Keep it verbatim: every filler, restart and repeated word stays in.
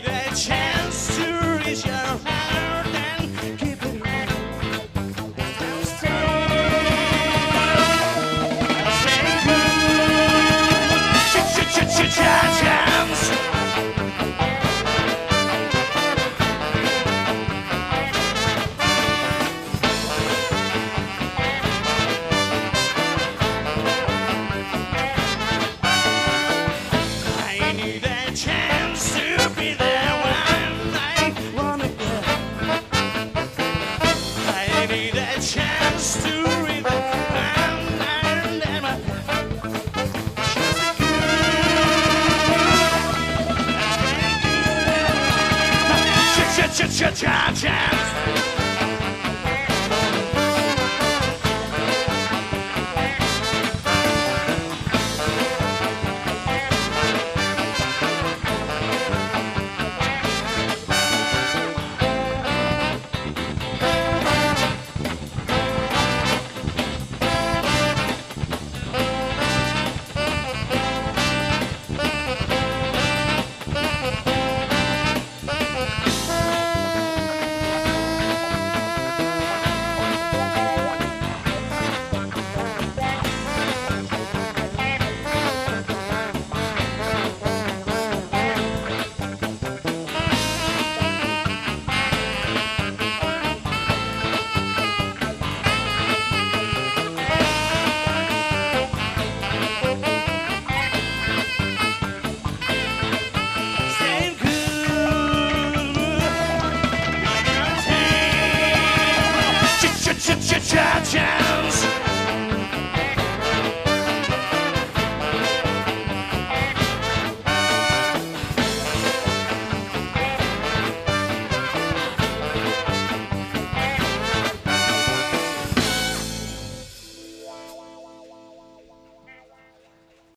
a chance to reach your heart and keep it right. I'll stay, I'll stay good. Ch-ch-ch-ch-chance. I need a chance to be there when I wanna get. I need a chance to read the hand and my Ch-ch-ch-ch-chance. Cha-cha-cha-cha.